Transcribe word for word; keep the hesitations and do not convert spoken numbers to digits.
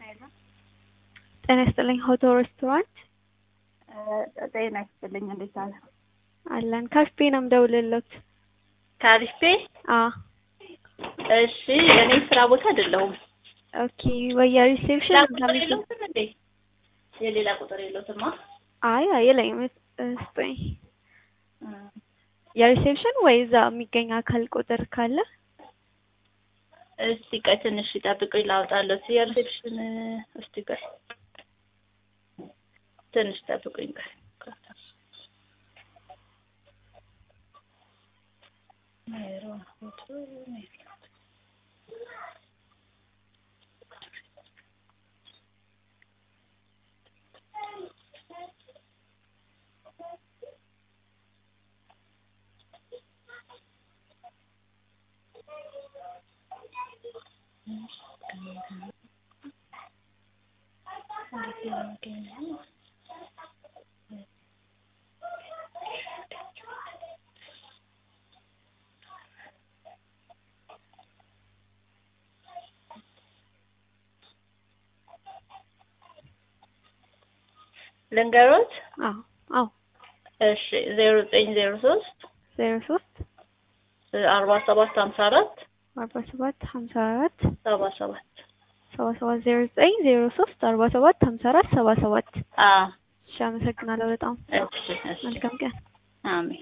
ጤና ይስጥልኝ ሆቴል ሬስቶራንት ጤና ይስጥልኝ እንዴት አለ አለን ካፌ ነው የምደውልልዎት ካፌ አዎ እሺ የኔ ስራ ቦታ አይደለሁም ኦኬ ወይ የሪሴፕሽን የለውም እንዴ የሌላ ቁጥር የለውም አይ የለኝም ስጠኝ የሪሴፕሽን ወይ እዛ የሚገኝ አካል ቁጥር ካለ እስቲ ቆይ ትንሽ ይጠብቁኝ ላውጣለሁ የሪሴፕሽን እስቲ ቆይ ትንሽ ይጠብቁኝ ቆይ ሜሮ ፎቶ ልንገሮት አዎ አዎ እሺ ዜሮ ዘጠኝ ዜሮ ሶስት ዜሮ ሶስት አርባ ሰባት ሃምሳ አራት አርባ ሰባት ሃምሳ አራት ሰባ ሰባት ሰባ ሰባት ዜሮ ዘጠኝ ዜሮ ሶስት አርባ ሰባት ሃምሳ አራት ሰባ ሰባት አዎ እሺ አመሰግናለሁ በጣም እሺ እሺ መልካም ቀን አሜን